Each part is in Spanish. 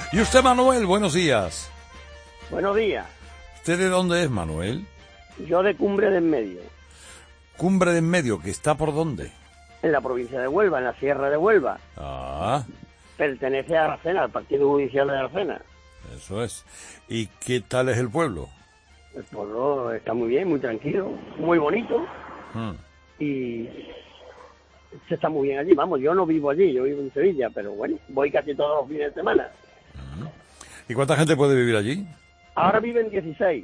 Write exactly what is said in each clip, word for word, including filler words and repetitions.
Y usted, Manuel, buenos días. Buenos días. ¿Usted de dónde es, Manuel? Yo de Cumbre de en Medio. Cumbre de en Medio, ¿que está por dónde? En la provincia de Huelva, en la Sierra de Huelva. Ah. Pertenece a Aracena, al Partido Judicial de Aracena. Eso es. ¿Y qué tal es el pueblo? El pueblo está muy bien, muy tranquilo, muy bonito. Hmm. Y se está muy bien allí. Vamos, yo no vivo allí, yo vivo en Sevilla, pero bueno, voy casi todos los fines de semana. ¿Y cuánta gente puede vivir allí? Ahora viven dieciséis.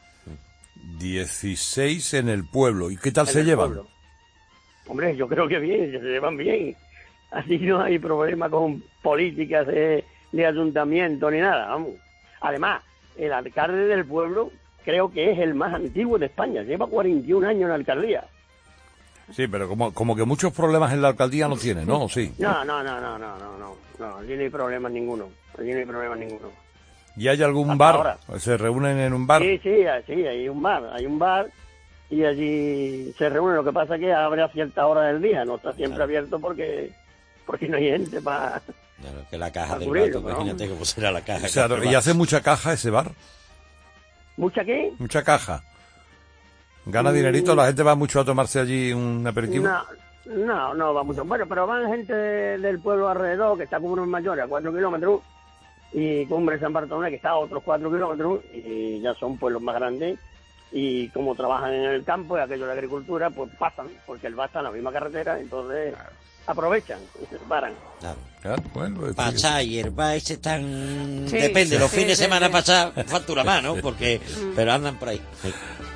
dieciséis en el pueblo. ¿Y qué tal en se el llevan? pueblo. Hombre, yo creo que bien, se llevan bien. Así no hay problema con políticas de, de ayuntamiento ni nada, vamos. Además, el alcalde del pueblo creo que es el más antiguo de España. Lleva cuarenta y un años en la alcaldía. Sí, pero como, como que muchos problemas en la alcaldía no tiene, ¿no? Sí. No, no, no, no, no, no, no, no, allí no hay problema ninguno, allí no hay problema ninguno. ¿Y hay algún Hasta bar? ahora. ¿Se reúnen en un bar? Sí, sí, sí, hay un bar, hay un bar y allí se reúnen. Lo que pasa es que abre a cierta hora del día, no está siempre Claro. abierto porque porque no hay gente para... Claro, que la caja Para del cubrirlo, bar, ¿no? imagínate cómo será la caja. O sea, del ¿y bar. hace mucha caja ese bar? ¿Mucha qué? Mucha caja. ¿Gana Mm. dinerito? ¿La gente va mucho a tomarse allí un aperitivo? No, no, no va mucho. Bueno, pero van gente de- del pueblo alrededor, que está Cumbre Mayor a cuatro kilómetros, y Cumbre San Bartolomé, que está a otros cuatro kilómetros, y ya son pueblos más grandes, y como trabajan en el campo y aquello de la agricultura, pues pasan, porque el bar está en la misma carretera, entonces aprovechan y se paran. Claro. Claro, bueno, pues, Pachá y Herbáis están... Sí, Depende, sí, los sí, fines de sí, semana sí. Pachá factura más, ¿no? Porque... Pero andan por ahí. Sí.